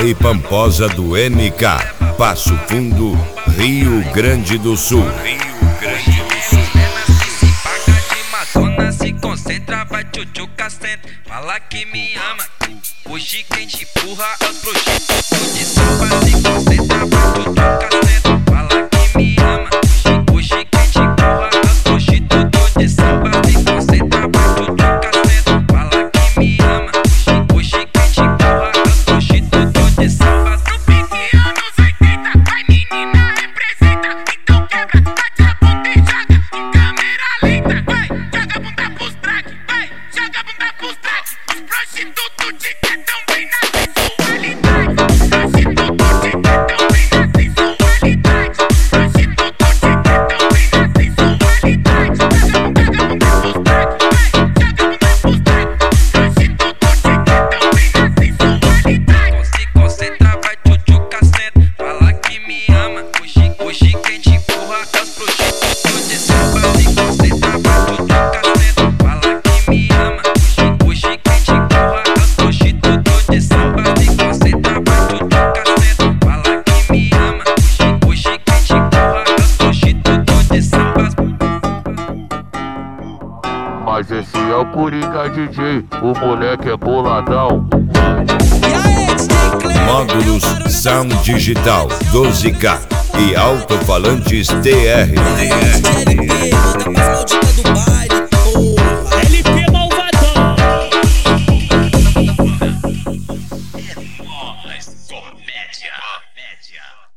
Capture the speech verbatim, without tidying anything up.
e Pamposa do N K, Passo Fundo, Rio Grande do Sul. Rio Grande do Sul. Se paga de Madonna, se concentra, vai tchutchuca, senta. Fala que me ama, hoje quem te empurra é os prostitutos de samba. Se concentra, vai tchutchuca, senta. Fala que me ama, hoje quem te empurra é os prostitutos de samba. Se concentra, vai tchutchuca, senta. Fala que me ama, hoje quem te empurra é os prostitutos de samba. No pique anos oitenta, vai menina representa. Então quebra, bate a bunda e joga em câmera lenta. Vai, joga a bunda pros track, vai, joga a bunda pros track. Os prostitutos de tetão vem na sensualidade. Prostitutos de tetão vem na sensualidade. Prostitutos de tetão vem na sensualidade. Joga a bunda, joga a bunda pros track, vai, joga a bunda pros track. Prostitutos de tetão vem na sensualidade. Se concentra, vai tchutchuca, senta. Fala que me ama, hoje, hoje quem te empurra é os prostitutos de samba. Se concentra, vai tchutchuca, senta. Fala que me ama, hoje, hoje quem te empurra é os prostitutos de samba. Se concentra, vai tchutchuca, senta. Fala que me ama, hoje, hoje quem te empurra é os prostitutos de samba. Mas esse é o Coringa D J, o moleque é boladão. Módulos Sound Digital doze K e alto-falantes T R. L P malvadão. Comédia.